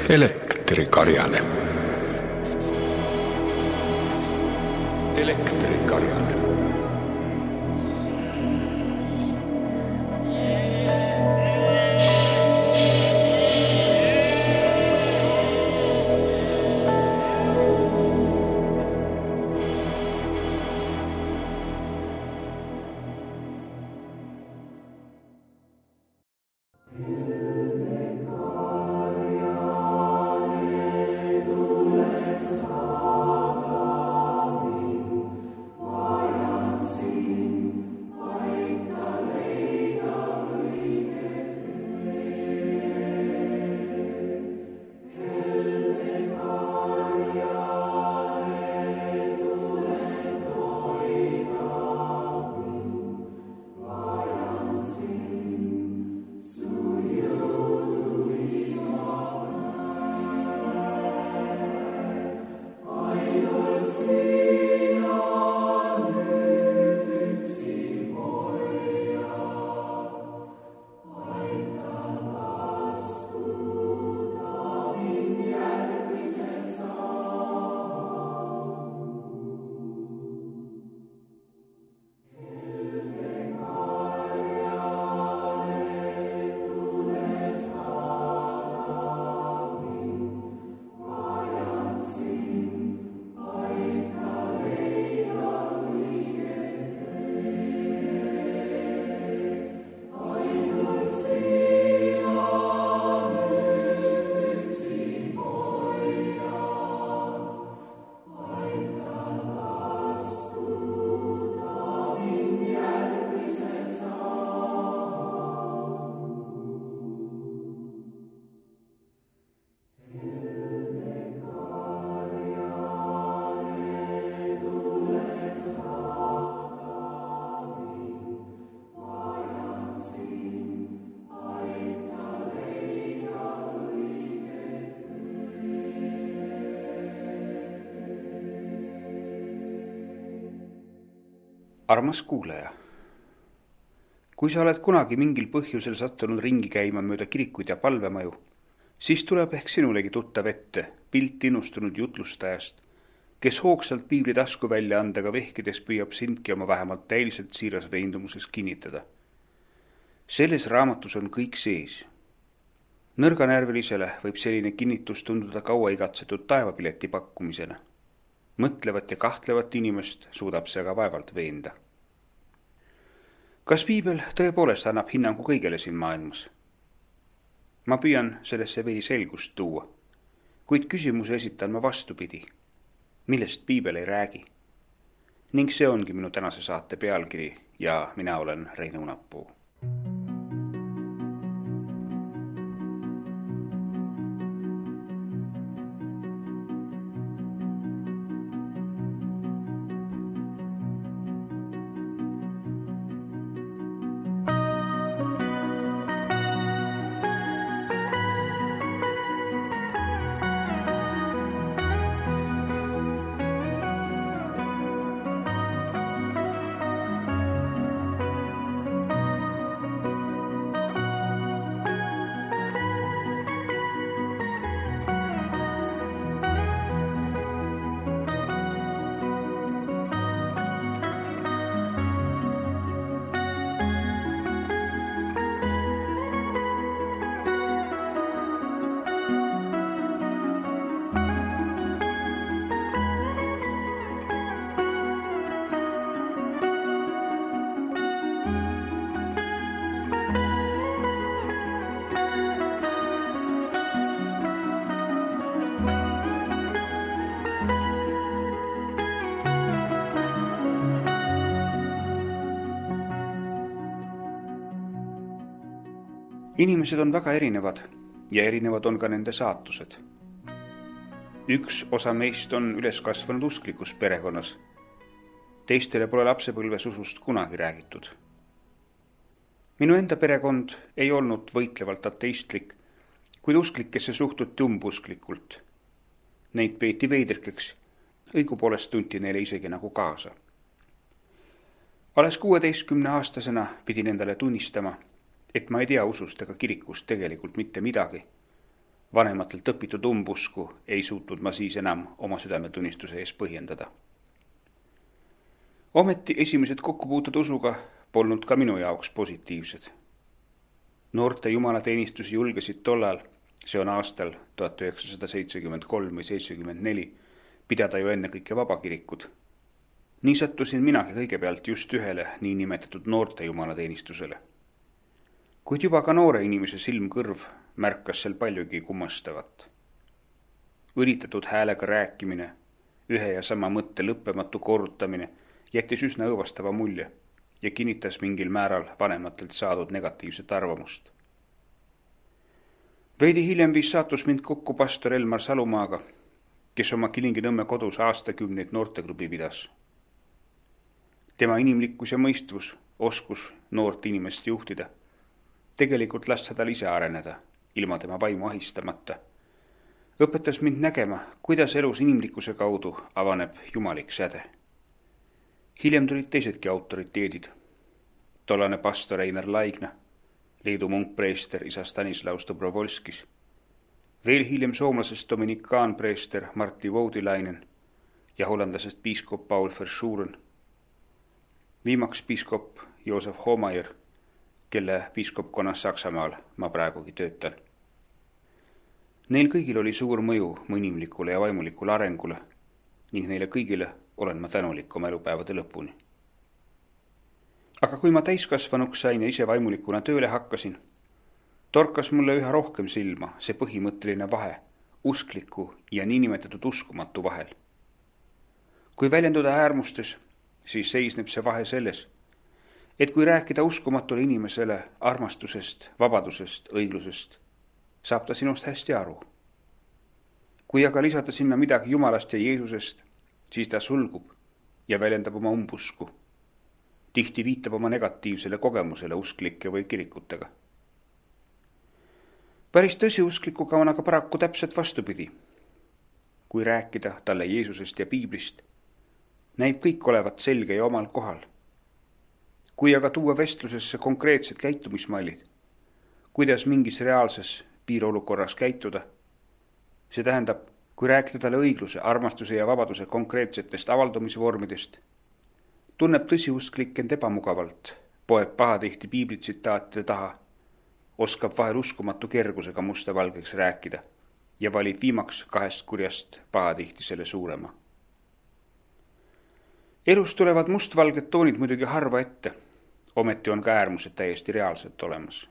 Elektrikarjane. Elektrikarjane. Armas kuulaja, kui sa oled kunagi mingil põhjusel sattunud ringi käima mööda kirikuid ja palvemaju, siis tuleb ehk sinulegi tuttav ette pilt innustunud jutlustajast, kes hoogsalt piibli tasku välja andega vehkides püüab sindki oma vähemalt täiliselt siiras veendumuses kinnitada. Selles raamatus on kõik sees. Nõrganärvilisele võib selline kinnitus tunduda kaua igatsetud taevapileti pakkumisena. Mõtlevat ja kahtlevat inimest suudab see aga vaevalt veenda. Kas piibel tõepoolest annab hinnangu kõigele siin maailmas? Ma püüan sellesse veidi selgust tuua, kuid küsimuse esitan ma vastupidi, millest piibel ei räägi. Ning see ongi minu tänase saate pealkiri ja mina olen Rein Unapuu. Inimesed on väga erinevad ja erinevad on ka nende saatused. Üks osa meist on üles kasvanud usklikus perekonnas. Teistele pole lapsepõlves usust kunagi räägitud. Minu enda perekond ei olnud võitlevalt ateistlik, kuid usklikesse suhtuti umbusklikult. Neid peeti veidrikeks, õigupoolest tunti neile isegi nagu kaasa. Alles 16-aastasena pidin endale tunnistama, et ma ei tea usust ega kirikust tegelikult mitte midagi. Vanematelt õpitud umbusku ei suutnud ma siis enam oma südametunnistuse ees põhjendada. Ometi esimesed kokkupuuted usuga polnud ka minu jaoks positiivsed. Noorte jumalateenistusi julgesid tollal, see on aastal 1973 või 74, pidada ju ennekõike vabakirikud. Nii sattusin minagi kõigepealt just ühele niinimetatud noorte jumalateenistusele. Kuid juba ka noore inimese silmkõrv märkas seal paljugi kummastavat. Üritatud häälega rääkimine, ühe ja sama mõtte lõppematu korrutamine jättis üsna õõvastava mulje ja kinnitas mingil määral vanematelt saadud negatiivset arvamust. Veidi hiljem viis saatus mind kokku pastor Elmar Salumaaga, kes oma Kilingi-Nõmme kodus aastakümneid noorteklubi pidas. Tema inimlikkus ja mõistvus, oskus noort inimest juhtida, tegelikult lasta tal ise areneda, ilma tema vaimu ahistamata, õpetas mind nägema, kuidas elus inimlikkuse kaudu avaneb jumalik säde. Hiljem tulid teisedki autoriteedid. Tollane pastor Einar Laigna, Leedu munkpreester isa Stanislaus Dobrovolskis, veel hiljem soomlasest dominikaanpreester Martti Voutilainen ja hollandlasest piiskop Paul Verschuren, viimaks piiskop Joosef Homayer, kelle piiskopkonnas Saksamaal ma praegugi töötan. Neil kõigil oli suur mõju mu inimlikule ja vaimulikule arengule ning neile kõigile olen ma tänulik oma elupäevade lõpuni. Aga kui ma täiskasvanuks sain ja ise vaimulikuna tööle hakkasin, torkas mulle üha rohkem silma see põhimõtteline vahe uskliku ja niinimetatud uskumatu vahel. Kui väljenduda äärmustes, siis seisneb see vahe selles, et kui rääkida uskumatule inimesele armastusest, vabadusest, õiglusest, saab ta sinust hästi aru. Kui aga lisada sinna midagi Jumalast ja Jeesusest, siis ta sulgub ja väljendab oma umbusku. Tihti viitab oma negatiivsele kogemusele usklike või kirikutega. Päris tõsiusklikuga on aga paraku täpselt vastupidi. Kui rääkida talle Jeesusest ja Piiblist, näib kõik olevat selge ja omal kohal. Kui aga tuua vestlusesse konkreetsed käitumismallid, kuidas mingis reaalses piirolukorras käituda, see tähendab, kui rääkida talle õigluse, armastuse ja vabaduse konkreetsetest avaldumisvormidest, tunneb tõsiusklik end ebamugavalt, poeb pahatihti piiblitsitaatide taha, oskab vahel uskumatu kergusega musta-valgeks rääkida ja valib viimaks kahest kurjast pahatihti selle suurema. Elus tulevad mustvalged toonid muidugi harva ette, ometi on ka äärmused täiesti reaalselt olemas.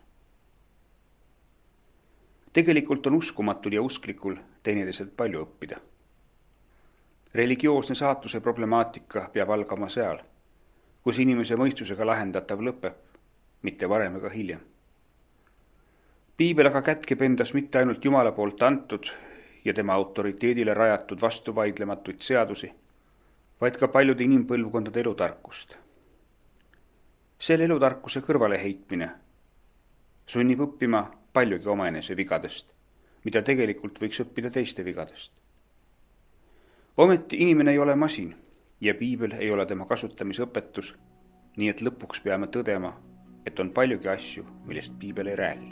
Tegelikult on uskumatul ja usklikul teineteiselt palju õppida. Religioosne saatuse problemaatika peab algama seal, kus inimese mõistusega lahendatav lõpeb, mitte varem ega hiljem. Piibel aga kätkeb endas mitte ainult Jumala poolt antud ja tema autoriteedile rajatud vastuvaidlematuid seadusi, vaid ka paljude inimpõlvkondade elutarkust. Selle elutarkuse kõrvale heitmine sunnib õppima paljugi omaenese vigadest, mida tegelikult võiks õppida teiste vigadest. Ometi inimene ei ole masin ja Piibel ei ole tema kasutamisõpetus, nii et lõpuks peame tõdema, et on paljugi asju, millest Piibel ei räägi.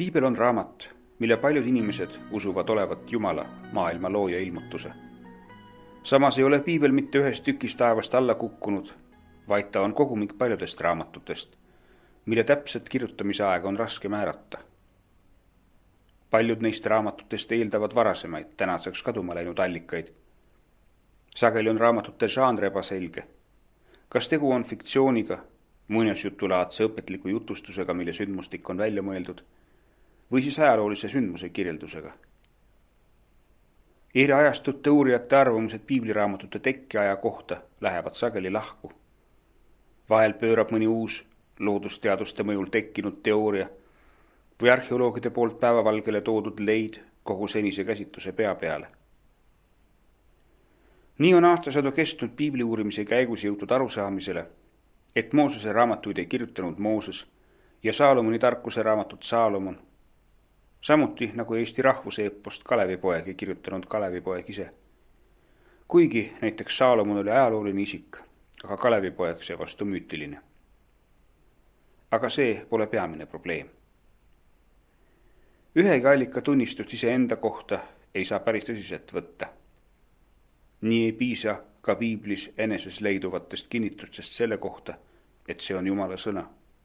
Piibel on raamat, mille paljud inimesed usuvad olevat Jumala, maailma looja ilmutuse. Samas ei ole Piibel mitte ühest tükist taevast alla kukkunud, vaid ta on kogumik paljudest raamatutest, mille täpset kirjutamise aega on raske määrata. Paljud neist raamatutest eeldavad varasemaid, tänaseks kaduma läinud allikaid. Sageli on raamatute žanr ebaselge. Kas tegu on fiktsiooniga, muinasjutulaadse õpetliku jutustusega, mille sündmustik on välja mõeldud, või siis ajaloolise sündmuse kirjeldusega. Eri ajastute uurijate arvamused piibliraamatute tekkeaja kohta lähevad sageli lahku. Vahel pöörab mõni uus loodusteaduste mõjul tekkinud teooria või arheoloogide poolt päevavalgele toodud leid kogu senise käsitluse pea peale. Nii on aastasadu kestnud piibli uurimise käigus jõutud arusaamisele, et Moosese raamatuid ei kirjutanud Mooses ja Saalomoni tarkuse raamatut Saalomon, samuti nagu Eesti rahvuse epost Kalevipoeg ei kirjutanud Kalevipoeg ise. Kuigi näiteks Saalomon oli ajalooline isik, aga Kalevipoeg seevastu müütiline. Aga see pole peamine probleem. Ühegi allika tunnistust iseenda kohta ei saa päris tõsiselt võtta. Nii ei piisa ka piiblis eneses leiduvatest kinnitustest selle kohta, et see on Jumala sõna.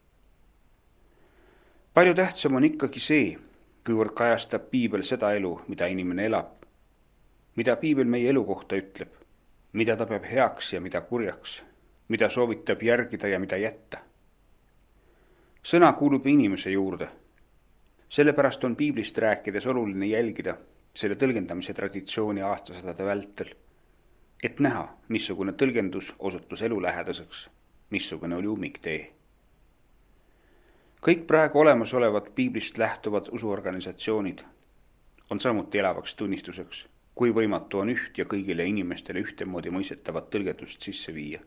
Palju tähtsam on ikkagi see, kuivõrd kajastab piibel seda elu, mida inimene elab, mida piibel meie elu kohta ütleb, mida ta peab heaks ja mida kurjaks, mida soovitab järgida ja mida jätta. Sõna kuulub inimese juurde. Sellepärast on piiblist rääkides oluline jälgida selle tõlgendamise traditsiooni aastasadade vältel, et näha, missugune tõlgendus osutus elulähedaseks, missugune oli ummiktee. Kõik praegu olemasolevad piiblist lähtuvad usuorganisatsioonid on samuti elavaks tunnistuseks, kui võimatu on üht ja kõigile inimestele ühtemoodi mõistetavat tõlgendust sisse viia.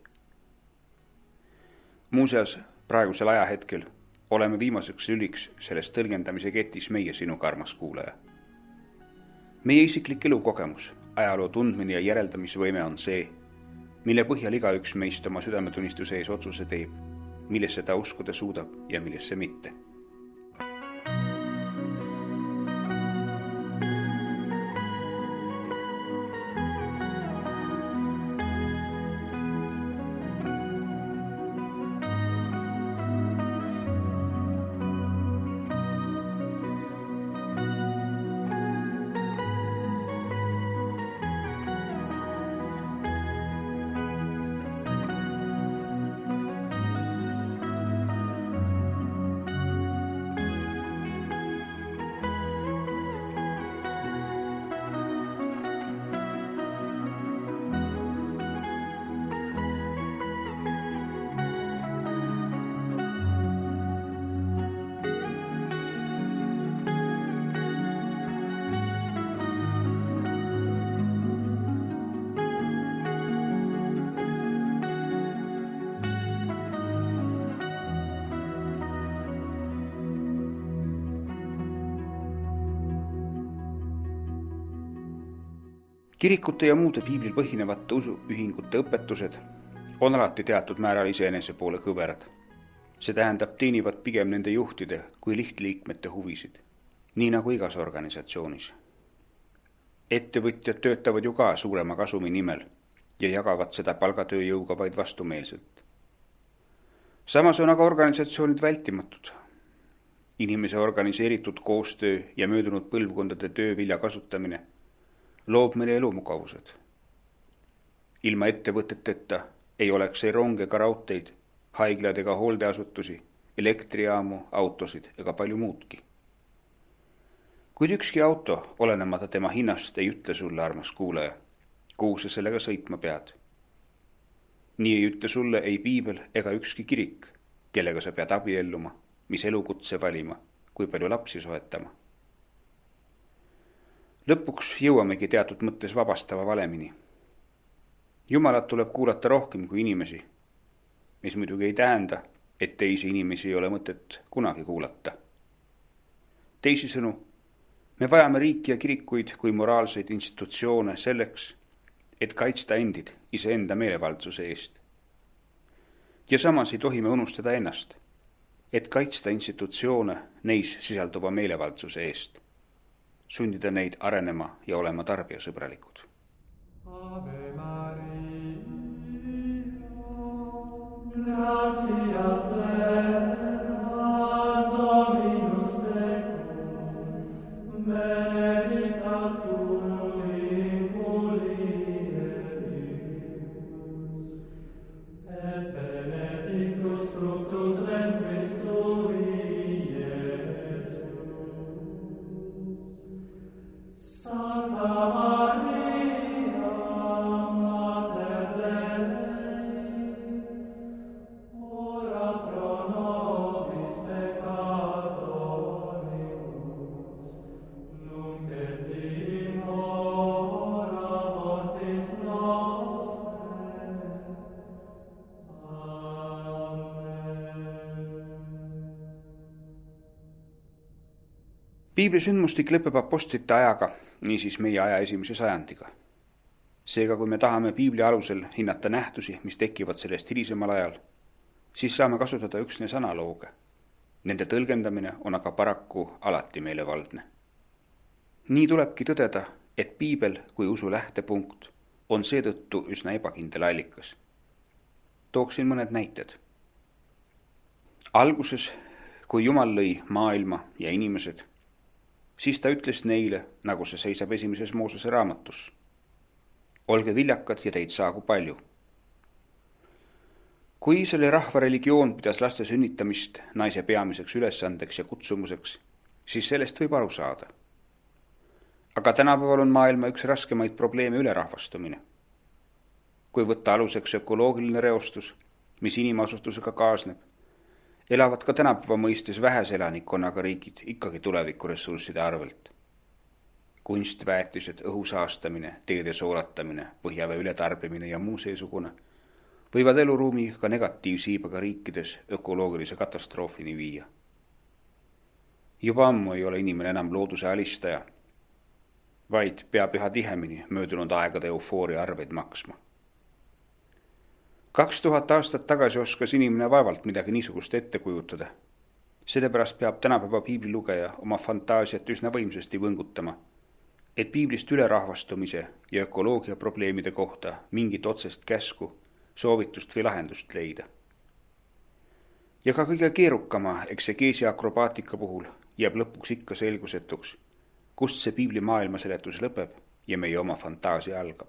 Muuseas, praegusel ajahetkel oleme viimaseks lüliks selles tõlgendamise ketis meie sinuga, armas kuulaja. Meie isiklik elukogemus, ajaloo tundmine ja järeldamisvõime on see, mille põhjal igaüks meist oma südametunnistuse ees otsuse teeb, millesse ta uskuda suudab ja millesse mitte. Kirikute ja muude piiblil põhinevate usuühingute õpetused on alati teatud määral iseenese poole kõverad. See tähendab, teenivad pigem nende juhtide kui lihtliikmete huvisid, nii nagu igas organisatsioonis. Ettevõtjad töötavad ju ka suurema kasumi nimel ja jagavad seda palgatööjõuga vaid vastumeelselt. Samas on aga organisatsioonid vältimatud. Inimese organiseeritud koostöö ja möödunud põlvkondade töövilja kasutamine loob meile elumugavused. Ilma ettevõteteta ei oleks ei ronge ega raudteid, haiglad ega hooldeasutusi, elektrijaamu, autosid ega palju muudki. Kuid ükski auto, olenemata tema hinnast, ei ütle sulle, armas kuulaja, kuhu sa sellega sõitma pead. Nii ei ütle sulle ei piibel ega ükski kirik, kellega sa pead abielluma, mis elukutse valima, kui palju lapsi soetama. Lõpuks jõuamegi teatud mõttes vabastava valemini. Jumalat tuleb kuulata rohkem kui inimesi, mis muidugi ei tähenda, et teisi inimesi ei ole mõtet kunagi kuulata. Teisisõnu, me vajame riiki ja kirikuid kui moraalseid institutsioone selleks, et kaitsta endid iseenda meelevaldsuse eest. Ja samas ei tohi me unustada ennast. et kaitsta institutsioone neis sisalduva meelevaldsuse eest, sundida neid arenema ja olema tarbijasõbralikud. Ave Maria, gratia plena, Dominus tecum, benedicta tu in mulieribus, et benedictus fructus ventris tui, Iesus. Santa Maria, Mater Dei, ora pro nobis peccatoribus, nunc et in hora mortis nostre. Piibli sündmustik lõpeb apostlite ajaga, niisiis meie aja esimese sajandiga. Seega, kui me tahame piibli alusel hinnata nähtusi, mis tekivad sellest hilisemal ajal, siis saame kasutada üksnes analooge. Nende tõlgendamine on aga paraku alati meelevaldne. Nii tulebki tõdeda, et piibel kui usu lähtepunkt on seetõttu üsna ebakindel allikas. Tooksin mõned näited. Alguses, kui Jumal lõi maailma ja inimesed, siis ta ütles neile, nagu see seisab esimeses Moosese raamatus. Olge viljakad ja teid saagu palju. Kui Iisraeli rahva religioon pidas laste sünnitamist naise peamiseks ülesandeks ja kutsumuseks, siis sellest võib aru saada. Aga tänapäeval on maailma üks raskemaid probleeme ülerahvastumine. Kui võtta aluseks ökoloogiline reostus, mis inimasustusega kaasneb, elavad ka tänapäeva mõistes vähese elanikkonnaga riigid ikkagi tulevikuressursside arvelt. Kunstväetised, õhusaastamine, teede soolatamine, põhjavee ületarbimine ja muu seesugune võivad eluruumi ka negatiivsiibega riikides ökoloogilise katastroofini viia. Juba ammu ei ole inimene enam looduse alistaja, vaid peab üha tihemini möödunud aegade eufooria arveid maksma. 2000 aastat tagasi oskas inimene vaevalt midagi niisugust ette kujutada. Sellepärast peab tänapäeva piiblilugeja oma fantaasiat üsna võimsasti võngutama, et piiblist ülerahvastumise ja ökoloogia probleemide kohta mingit otsest käsku, soovitust või lahendust leida. Ja ka kõige keerukama eksegeesi akrobaatika puhul jääb lõpuks ikka selgusetuks, kust see piibli maailma seletus lõpeb ja meie oma fantaasia algab.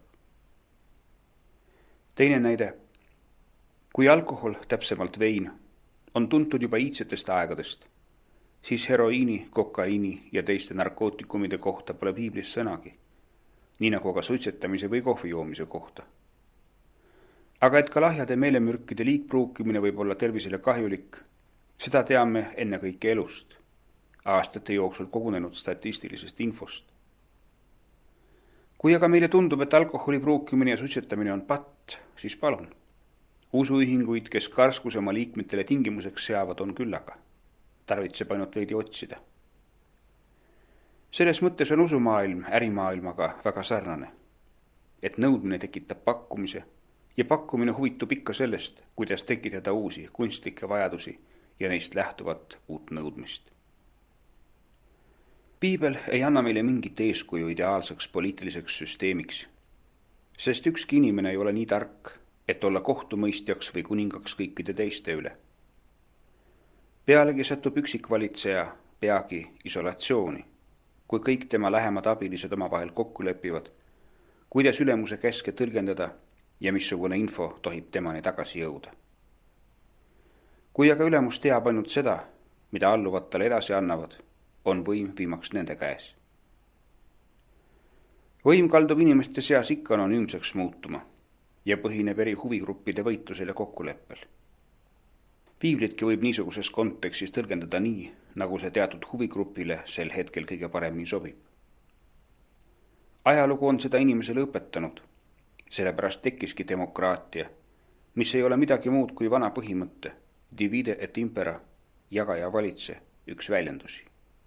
Teine näide. Kui alkohol, täpsemalt vein, on tuntud juba iidsetest aegadest, siis heroiini, kokaiini ja teiste narkootikumide kohta pole piiblis sõnagi, nii nagu ka suitsetamise või kohvi joomise kohta. Aga et ka lahjade meelemürkide liigpruukimine võib olla tervisele kahjulik, seda teame ennekõike elust, aastate jooksul kogunenud statistilisest infost. Kui aga meile tundub, et alkoholi pruukimine ja suitsetamine on patt, siis palun. Usuühinguid, kes karskuse oma liikmetele tingimuseks seavad, on küllaga. Tarvitseb ainult veidi otsida. Selles mõttes on usumaailm ärimaailmaga väga sarnane, et nõudmine tekitab pakkumise ja pakkumine huvitub ikka sellest, kuidas tekitada uusi kunstlikke vajadusi ja neist lähtuvat uut nõudmist. Piibel ei anna meile mingit eeskuju ideaalseks poliitiliseks süsteemiks, sest ükski inimene ei ole nii tark, et olla kohtumõistjaks või kuningaks kõikide teiste üle. Pealegi satub üksikvalitseja peagi isolatsiooni, kui kõik tema lähemad abilised omavahel kokku lepivad, kuidas ülemuse käske tõlgendada ja missugune info tohib temani tagasi jõuda. Kui aga ülemus teab ainult seda, mida alluvad talle edasi annavad, on võim viimaks nende käes. Võim kaldub inimeste seas ikka anonüümseks muutuma ja põhineb eri huvigruppide võitlusel ja kokkuleppel. Piiblitki võib niisuguses kontekstis tõlgendada nii, nagu see teatud huvigrupile sel hetkel kõige paremini sobib. Ajalugu on seda inimesele õpetanud, sellepärast tekkiski demokraatia, mis ei ole midagi muud kui vana põhimõtte, divide et impera, jaga ja valitse, üks väljendusi.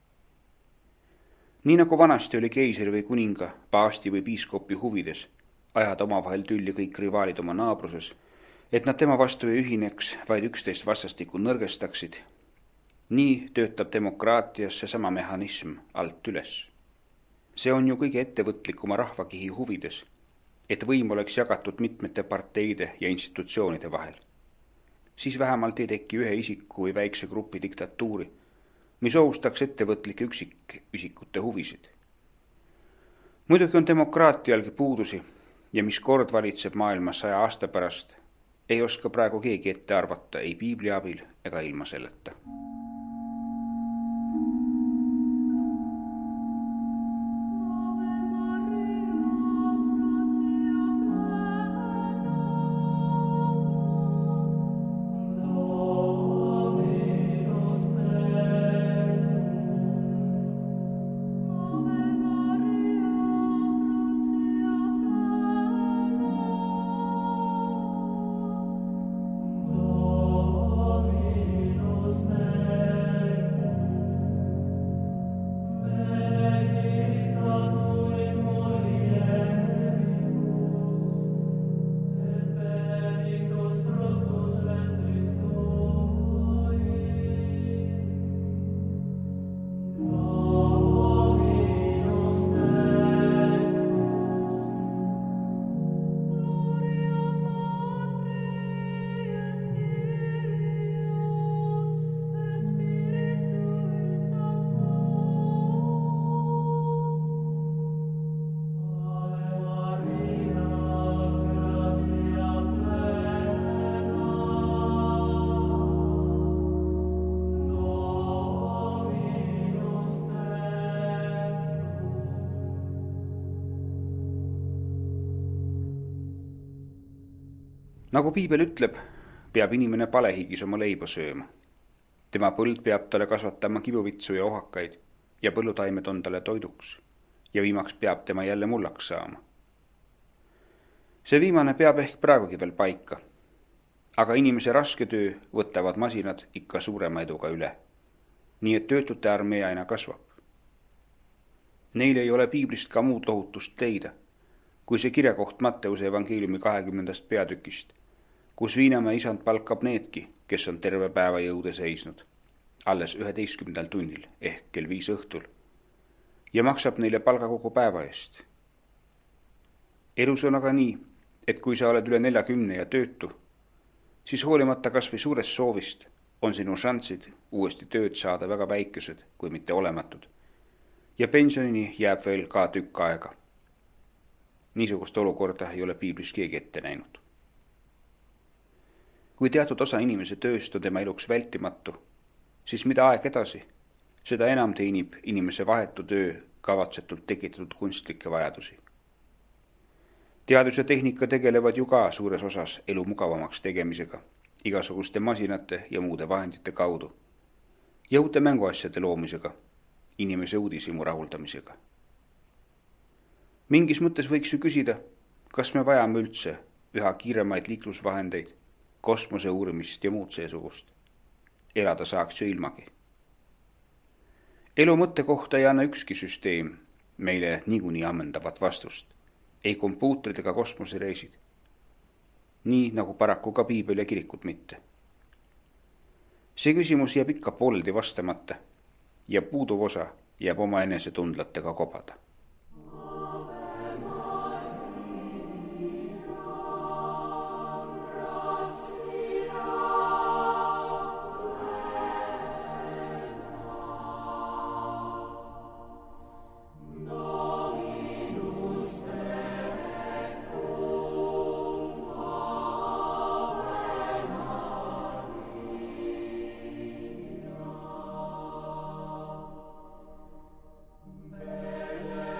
Nii nagu vanasti oli keisri või kuninga, paasti või piiskopi huvides, ajada omavahel tülli kõik rivaalid oma naabruses, et nad tema vastu ei ühineks, vaid üksteist vastastikku nõrgestaksid, Nii töötab demokraatias seesama mehhanism alt üles. See on ju kõige ettevõtlikuma rahvakihi huvides, et võim oleks jagatud mitmete parteide ja institutsioonide vahel. Siis vähemalt ei teki ühe isiku või väikse grupi diktatuuri, mis ohustaks ettevõtlike üksikisikute huvisid. Muidugi on demokraatialgi puudusi ja mis kord valitseb maailmas 100 aasta pärast, ei oska praegu keegi ette arvata ei piibli abil ega ilma selleta. Nagu piibel ütleb, peab inimene palehigis oma leiba sööma. Tema põld peab talle kasvatama kivuvitsu ja ohakaid ja põllutaimed on talle toiduks ja viimaks peab tema jälle mullaks saama. See viimane peab ehk praegugi veel paika, aga inimese raske töö võtavad masinad ikka suurema eduga üle, nii et töötute armee aina kasvab. Neil ei ole piiblist ka muud lohutust leida, kui see kirjakoht Matteuse evangeeliumi 20. peatükist, kus Viinamäe isand palkab needki, kes on terve päeva jõude seisnud, alles 11. tunnil ehk kell 5 õhtul, ja maksab neile palga kogu päeva eest. Elus on aga nii, et kui sa oled üle 40 ja töötu, siis hoolimata kas või suurest soovist on sinu šanssid uuesti tööd saada väga väikesed, kui mitte olematud, ja pensionini jääb veel ka tükk aega. Niisugust olukorda ei ole piiblis keegi ette näinud. Kui teatud osa inimese tööst on tema eluks vältimatu, siis mida aeg edasi, seda enam teenib inimese vahetu töö kavatsetult tekitatud kunstlikke vajadusi. Teadus ja tehnika tegelevad ju ka suures osas elu mugavamaks tegemisega, igasuguste masinate ja muude vahendite kaudu, ja uute mänguasjade loomisega, inimese uudishimu rahuldamisega. Mingis mõttes võiks ju küsida, kas me vajame üldse üha kiiremaid liiklusvahendeid, kosmose uurimist ja muud seesugust. Elada saaks ju ilmagi. Elu mõtte kohta ei anna ükski süsteem meile niikuinii ammendavat vastust, ei kompuutrid ega kosmosereisid. Nii nagu paraku ka piibel ja kirikud mitte. See küsimus jääb ikka pooleldi vastamata ja puuduv osa jääb oma enesetundlatega kobada. Amen.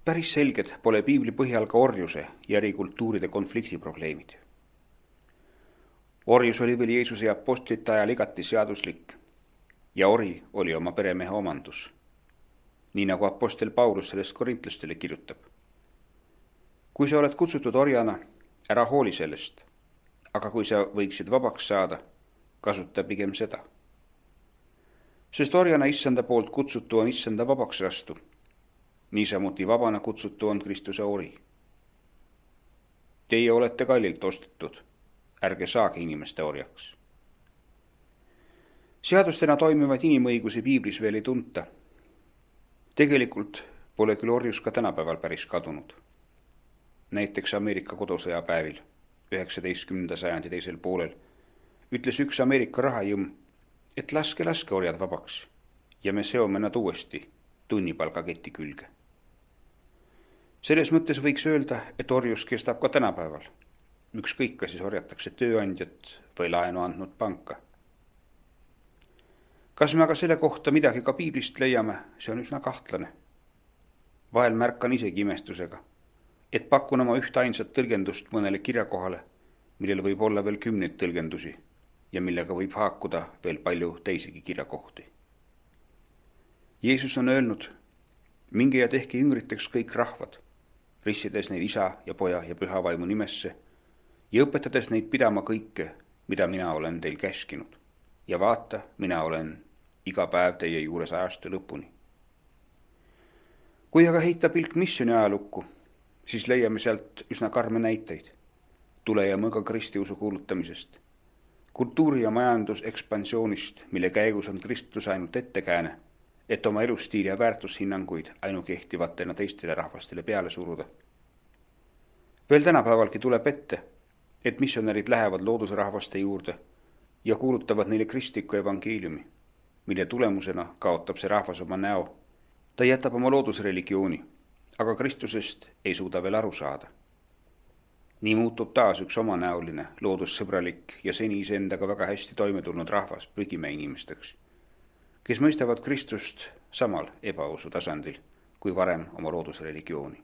päris selged pole piibli põhjal ka orjuse ja eri kultuuride konflikti probleemid. Orjus oli veel Jeesuse ja apostlite ajal igati seaduslik ja ori oli oma peremehe omandus, nii nagu apostel Paulus sellest korintlastele kirjutab. Kui sa oled kutsutud orjana, ära hooli sellest, aga kui sa võiksid vabaks saada, kasuta pigem seda. Sest orjana issanda poolt kutsutu on issanda vabaks rastu. Niisamuti vabana kutsutu on Kristuse ori. Teie olete kallilt ostetud, ärge saage inimeste orjaks. Seadustena toimivaid inimõigusi piiblis veel ei tunta. Tegelikult pole küll orjus ka tänapäeval päris kadunud. Näiteks Ameerika kodusõja päevil 19. sajandi teisel poolel ütles üks Ameerika rahajõmm, et laske orjad vabaks ja me seome nad uuesti tunnipalgaketi külge. Selles mõttes võiks öelda, et orjus kestab ka tänapäeval. Ükskõik, kas siis orjatakse tööandjat või laenu andnud panka. Kas me aga selle kohta midagi ka piiblist leiame, see on üsna kahtlane. Vahel märkan isegi imestusega, et pakun oma ühte ainsat tõlgendust mõnele kirjakohale, millel võib olla veel 10 tõlgendusi ja millega võib haakuda veel palju teisigi kirjakohti. Jeesus on öelnud, minge ja tehke jüngriteks kõik rahvad, ristides neid isa ja poja ja püha vaimu nimesse ja õpetades neid pidama kõike, mida mina olen teil käskinud. Ja vaata, mina olen iga päev teie juures ajastu lõpuni. Kui aga heita pilk missiooni ajalukku, siis leiame sealt üsna karme näiteid. Tule ja mõga kristiusu kuulutamisest, kultuuri- ja majandusekspansioonist, mille käigus on Kristus ainult ettekääne, et oma elustiili ja väärtushinnanguid ainukehtivatena teistele rahvastele peale suruda. Veel tänapäevalgi tuleb ette, et missionärid lähevad loodusrahvaste juurde ja kuulutavad neile kristlikku evangeeliumi, mille tulemusena kaotab see rahvas oma näo. Ta jätab oma loodusreligiooni, aga Kristusest ei suuda veel aru saada. Nii muutub taas üks omanäoline, loodussõbralik ja seni iseendaga väga hästi toime tulnud rahvas prügimäe inimesteks, kes mõistavad Kristust samal ebausu tasandil kui varem oma loodusreligiooni.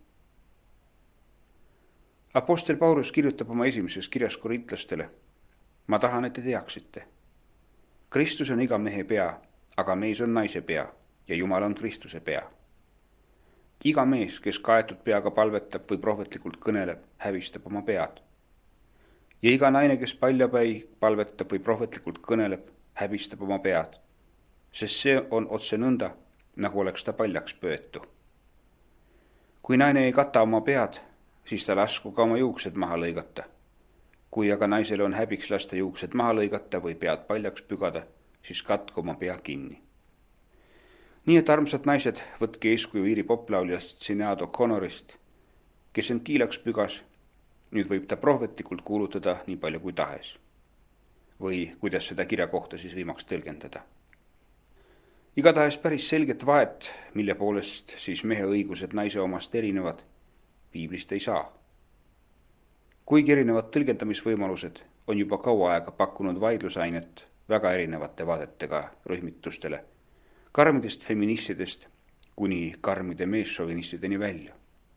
Apostel Paulus kirjutab oma esimeses kirjas korintlastele, ma tahan, et te teaksite. Kristus on iga mehe pea, aga mees on naise pea ja Jumal on Kristuse pea. Iga mees, kes kaetud peaga palvetab või prohvetlikult kõneleb, hävistab oma pead. Ja iga naine, kes paljapäi palvetab või prohvetlikult kõneleb, hävistab oma pead, sest see on otse nõnda, nagu oleks ta paljaks pöötu. Kui naine ei kata oma pead, siis ta lasku ka oma juuksed maha lõigata. Kui aga naisele on häbiks lasta juuksed maha lõigata või pead paljaks pügada, siis katku oma pea kinni. Nii et armsad naised, võtke eeskuju Iiri poplauljast Sinead O'Connorist, kes end kiilaks pügas, nüüd võib ta prohvetlikult kuulutada nii palju kui tahes. Või kuidas seda kirja kohta siis viimaks tõlgendada. Igatahes päris selget vahet, mille poolest siis mehe õigused naise omast erinevad, piiblist ei saa. Kuigi erinevad tõlgendamisvõimalused on juba kaua aega pakkunud vaidlusainet väga erinevate vaadetega rühmitustele, karmidest feministidest kuni karmide meessovinistideni välja.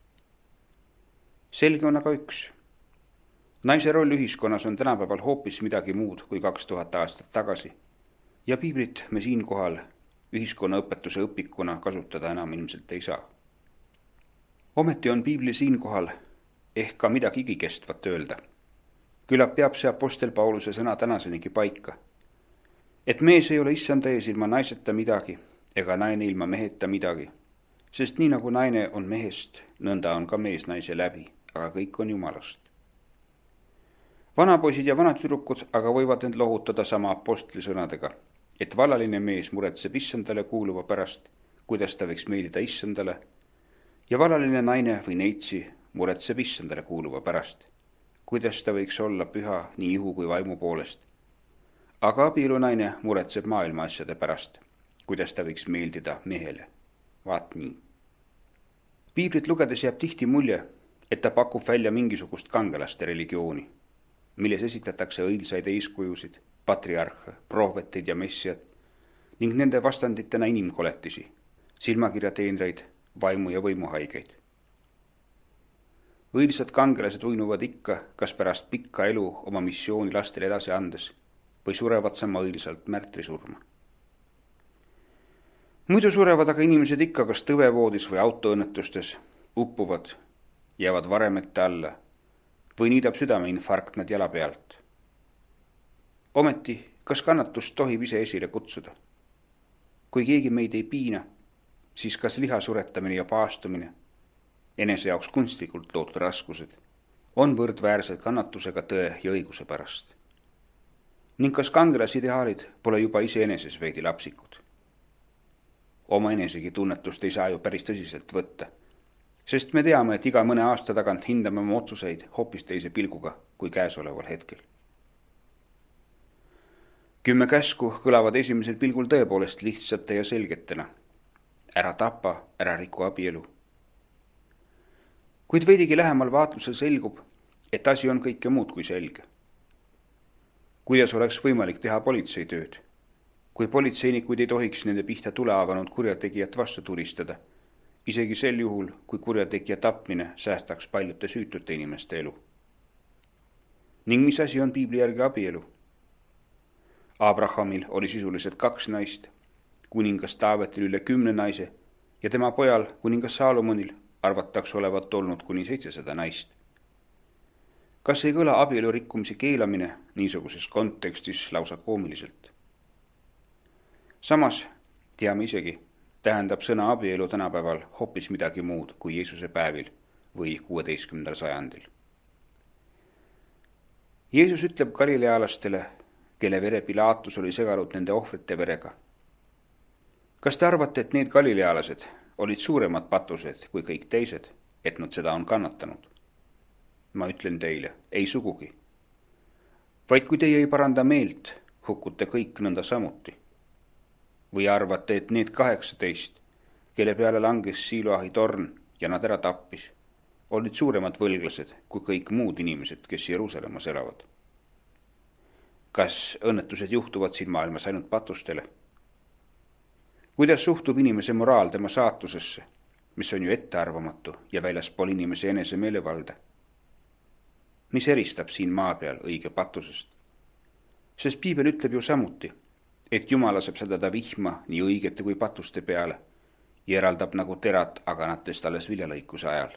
Selge on aga üks. Naise roll ühiskonnas on tänapäeval hoopis midagi muud kui 2000 aastat tagasi ja piiblit me siinkohal ühiskonnaõpetuse õpikuna kasutada enam ilmselt ei saa. Ometi on piibli siinkohal ehk ka midagi igikestvat öelda. Küllap peab see apostel Pauluse sõna tänasenigi paika, et mees ei ole issanda ees ilma naiseta midagi ega naine ilma meheta midagi, sest nii nagu naine on mehest, nõnda on ka mees naise läbi, aga kõik on Jumalast. Vanapoisid ja vanatüdrukud aga võivad end lohutada sama apostli sõnadega, et vallaline mees muretseb issandale kuuluva pärast, kuidas ta võiks meeldida issandale, ja vallaline naine või neitsi muretseb issandale kuuluva pärast, kuidas ta võiks olla püha nii ihu kui vaimu poolest. Aga abielunaine muretseb maailma asjade pärast, kuidas ta võiks meeldida mehele. Vaat nii. Piiblit lugedes jääb tihti mulje, et ta pakub välja mingisugust kangelaste religiooni, milles esitatakse õilsaid eeskujusid, patriarhe, prohveteid ja messiad ning nende vastanditena inimkoletisi, silmakirjateenreid, vaimu ja võimuhaigeid. Õilsad kangelased uinuvad ikka, kas pärast pikka elu oma missiooni lastele edasi andes või surevad sama õilsalt märtrisurma. Muidu surevad aga inimesed ikka kas tõvevoodis või autoõnnetustes, uppuvad, jäävad varemete alla või niidab südameinfarkt nad jala pealt. Ometi, kas kannatust tohib ise esile kutsuda? Kui keegi meid ei piina, siis kas liha suretamine ja paastumine, enese jaoks kunstlikult loodud raskused, on võrdväärsed kannatusega tõe ja õiguse pärast? Ning kas kangelasideaalid pole juba iseeneses veidi lapsikud? Oma enesegi tunnetust ei saa ju päris tõsiselt võtta, sest me teame, et iga mõne aasta tagant hindame oma otsuseid hoopis teise pilguga kui käesoleval hetkel. 10 käsku kõlavad esimesel pilgul tõepoolest lihtsate ja selgetena. Ära tapa, ära riku abielu. Kuid veidigi lähemal vaatlusel selgub, et asi on kõike muud kui selge. Kuidas oleks võimalik teha politseitööd, kui politseinikud ei tohiks nende pihta tule avanud kurjategijat vastu tulistada, isegi sel juhul, kui kurjategija tapmine säästaks paljude süütute inimeste elu? Ning mis asi on piibli järgi abielu? Abrahamil oli sisuliselt 2 naist, kuningas Taavetil üle 10 naise ja tema pojal, kuningas Saalomonil, arvatakse olevat olnud kuni 700 naist. Kas ei kõla abielu rikkumise keelamine niisuguses kontekstis lausa koomiliselt? Samas, teame isegi, tähendab sõna abielu tänapäeval hoopis midagi muud kui Jeesuse päevil või 16. sajandil. Jeesus ütleb galilealastele, kelle vere Pilaatus oli seganud nende ohvrite verega. Kas te arvate, et need galilealased olid suuremad patused kui kõik teised, et nad seda on kannatanud? Ma ütlen teile, ei sugugi. Vaid kui teie ei paranda meelt, hukkute kõik nõnda samuti. Või arvate, et need 18, kelle peale langes Siloahi torn ja nad ära tappis, olid suuremad võlglased kui kõik muud inimesed, kes Jeruusalemmas elavad? Kas õnnetused juhtuvad siin maailmas ainult patustele? Kuidas suhtub inimese moraal tema saatusesse, mis on ju ettearvamatu ja väljaspool inimese enese meelevalda? Mis eristab siin maa peal õige patusest? Sest piibel ütleb ju samuti, et Jumal laseb sadada vihma nii õigete kui patuste peale ja eraldab nagu terad aganatest alles viljalõikuse ajal.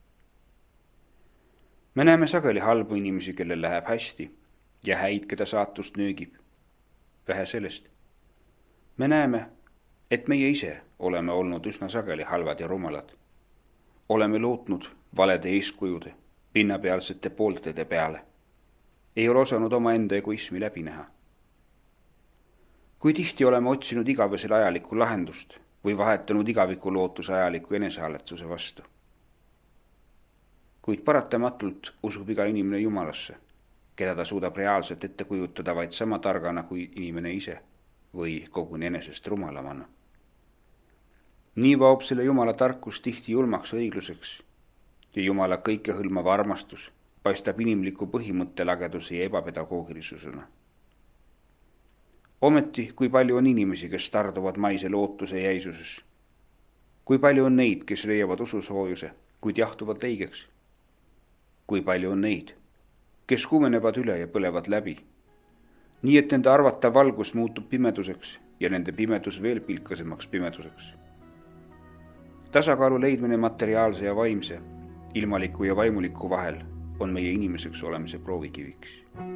Me näeme sageli halbu inimesi, kellel läheb hästi, ja häid, keda saatust nöögib. Vähe sellest. Me näeme, et meie ise oleme olnud üsna sageli halvad ja rumalad. Oleme lootnud valede eeskujude, pinnapealsete pooltede peale. Ei ole osanud oma enda egoismi läbi näha. Kui tihti oleme otsinud igavesel ajalikku lahendust või vahetanud igaviku lootuse ajaliku enesehalletsuse vastu. Kuid paratamatult usub iga inimene Jumalasse, keda ta suudab reaalselt ette kujutada vaid sama targana kui inimene ise või koguni enesest rumalamana. Nii vaob selle Jumala tarkus tihti julmaks õigluseks ja Jumala kõikehõlmav armastus paistab inimliku põhimõttelageduse ja ebapedagoogilisusena. Ometi, kui palju on inimesi, kes tarduvad maise lootuse jäisuses? Kui palju on neid, kes leiavad ususoojuse, kuid jahtuvad leigeks? Kui palju on neid, kes kuumenevad üle ja põlevad läbi, nii et nende arvatav valgus muutub pimeduseks ja nende pimedus veel pilkasemaks pimeduseks. Tasakaalu leidmine materiaalse ja vaimse, ilmaliku ja vaimuliku vahel on meie inimeseks olemise proovikiviks.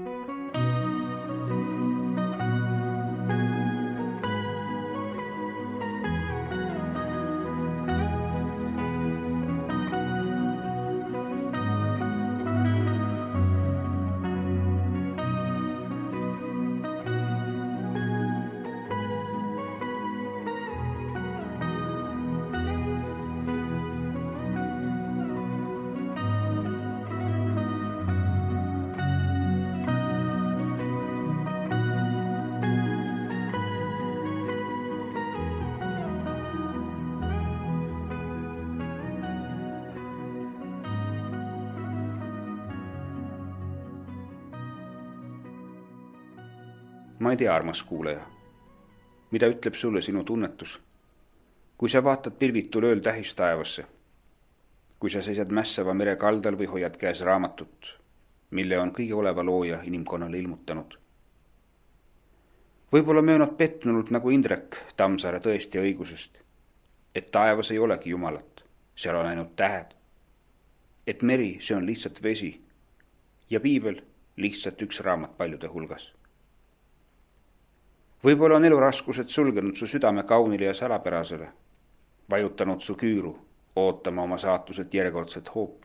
Ma ei tea, armas kuulaja, mida ütleb sulle sinu tunnetus, kui sa vaatad pilvitul ööl tähistaevasse, kui sa seisad mässava mere kaldal või hoiad käes raamatut, mille on kõige oleva looja inimkonnale ilmutanud. Võib-olla möönad pettunult nagu Indrek Tammsaare Tõest ja õigusest, et taevas ei olegi Jumalat, seal on ainult tähed, et meri, see on lihtsalt vesi ja piibel lihtsalt üks raamat paljude hulgas. Võib-olla on eluraskused sulgenud su südame kaunile ja salapärasele, vajutanud su küüru, ootama oma saatuselt järjekordset hoopi.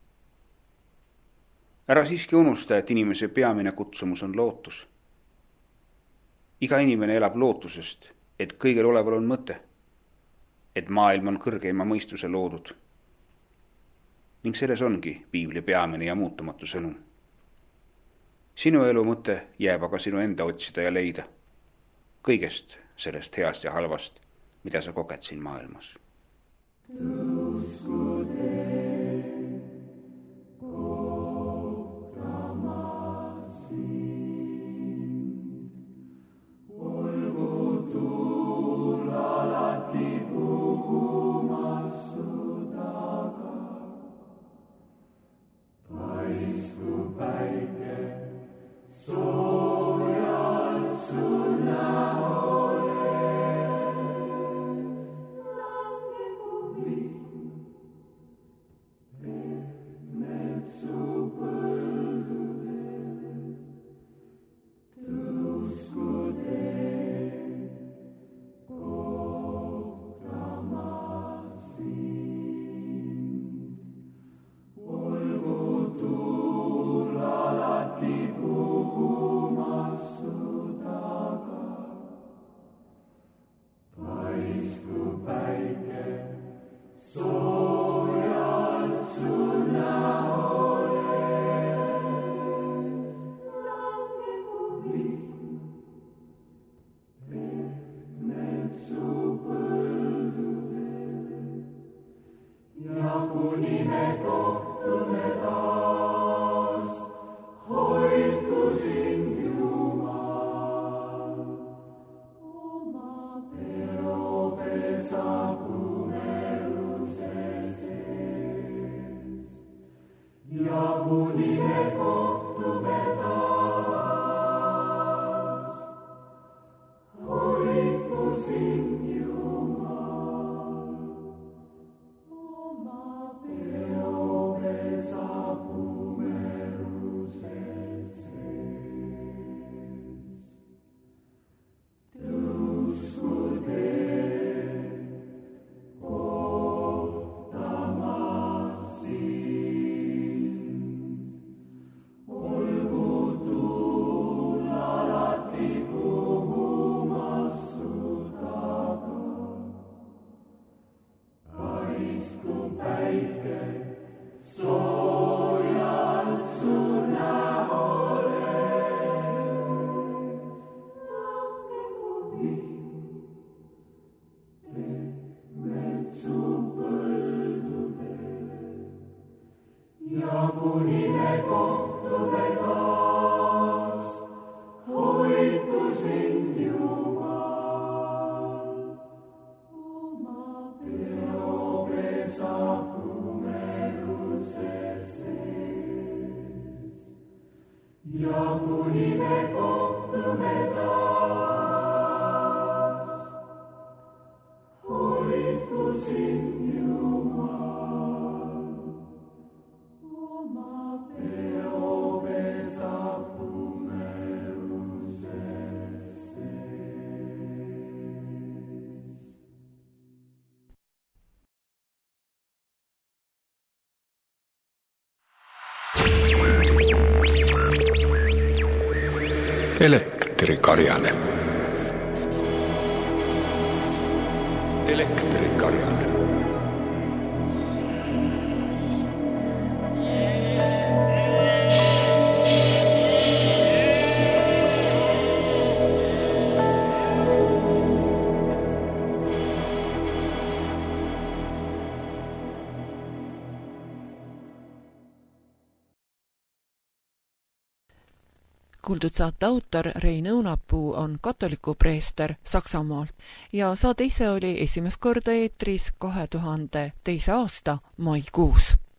Ära siiski unusta, et inimese peamine kutsumus on lootus. Iga inimene elab lootusest, et kõigel oleval on mõte, et maailm on kõrgeima mõistuse loodud. Ning selles ongi piibli peamine ja muutumatu sõnum. Sinu elu mõte jääb aga sinu enda otsida ja leida kõigest sellest heast ja halvast, mida sa koged siin maailmas. Elektrikarjane. Elektrikarjane. Kuuldud saate autor Rein Õunapuu on katoliku preester Saksamaalt ja saade ise oli esimest korda eetris 2002. aasta maikuus.